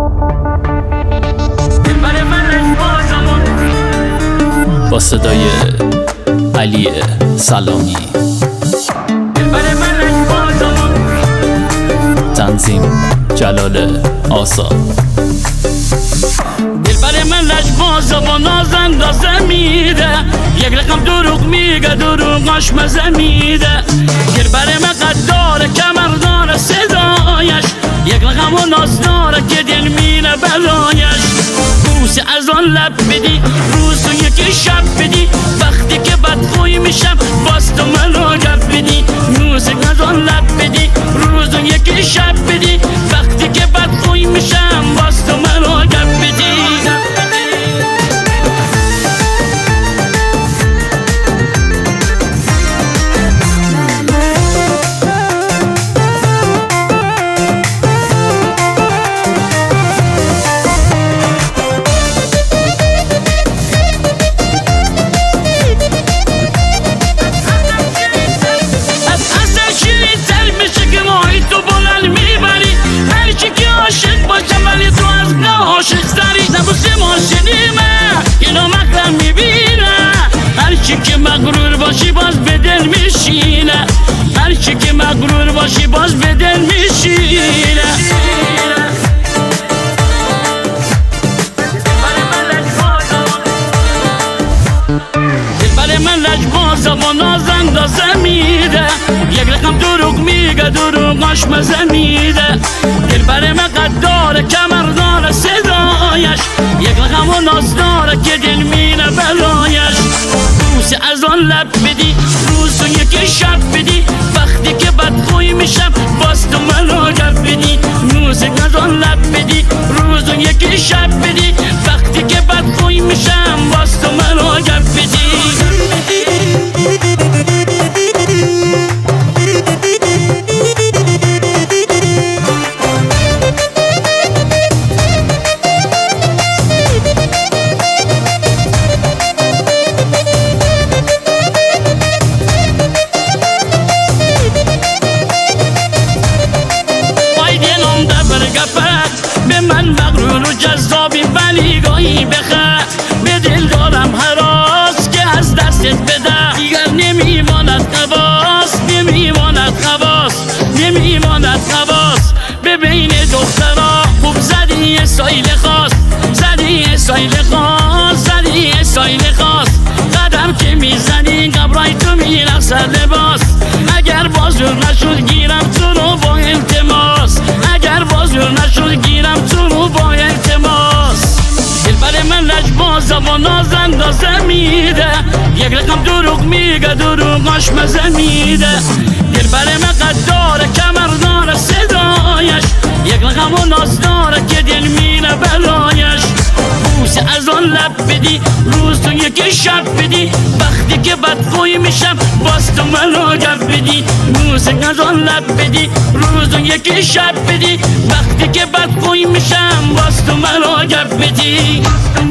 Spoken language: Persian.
با صدای علی سلامی، تنظیم جلال آزاد. دلبر من لجبازه و نازندازه میده، یک رقم دروغ میگه دروغاش مزه میده. دلبر من قداره کمرداره صدایش، یک رقم و ناز داره که دل میره برایش. بوسه از آن لب بدی روز و یکی شب بدی، وقتی که بدخوی میشم باز تو منو گپ بدی. موسیق از آن لب بدی روز و یکی شب بدی، وقتی که بدخوی میشم باز تو منو گپ بدی. هرچی که مغرور باشی باز به دل میشینه، هرچی که مغرور باشی باز به دل میشینه. دلبر من لجبازه و نازندازه میده، یک رقم دروغ میگه دروغاش مزه میده. دلبر من قداره کمرداره صدایش، یک رقم و ناز داره که دل میره برایش. بوسه از آن لب بدی روز و یکی شب بدی، وقتی که بدخوی میشم باز تو منو گپ بدی. موسیق از آن لب بدی روز و یکی شب بدی، وقتی که بدخوی میشم باز تو منو گپ بدی. به من مغرور و جذابی ولی گاهی بخه، به دل دارم هراس که از دستت بده. دیگر نمیماند خواست، نمیماند خواست، نمیماند خواست. به بین دخترها خوب زدی سایل خواست، زدی سایل خواست، زدی سایل خواست. قدم که میزنی قبرای تو میرقصد لباس، اگر بازور نشد گیرم تو رو با التماس، اگر بازور نشد گیرم تو رو با التماس. دلبر من لجبازه و نازندازه میده، یک رقم دروغ میگه دروغاش مزه میده. دلبر من قداره کمرداره صدایش، یک رقم و ناز داره که دل میره برایش. بوسه از آن لب بدی روز تو یکی شب بدی، وقتی که بدخوی میشم باز تو منو گپ بدی. موسیق از آن لب بدی روز تو یکی شب بدی، وقتی که بدخوی میشم باز تو منو گپ بدی.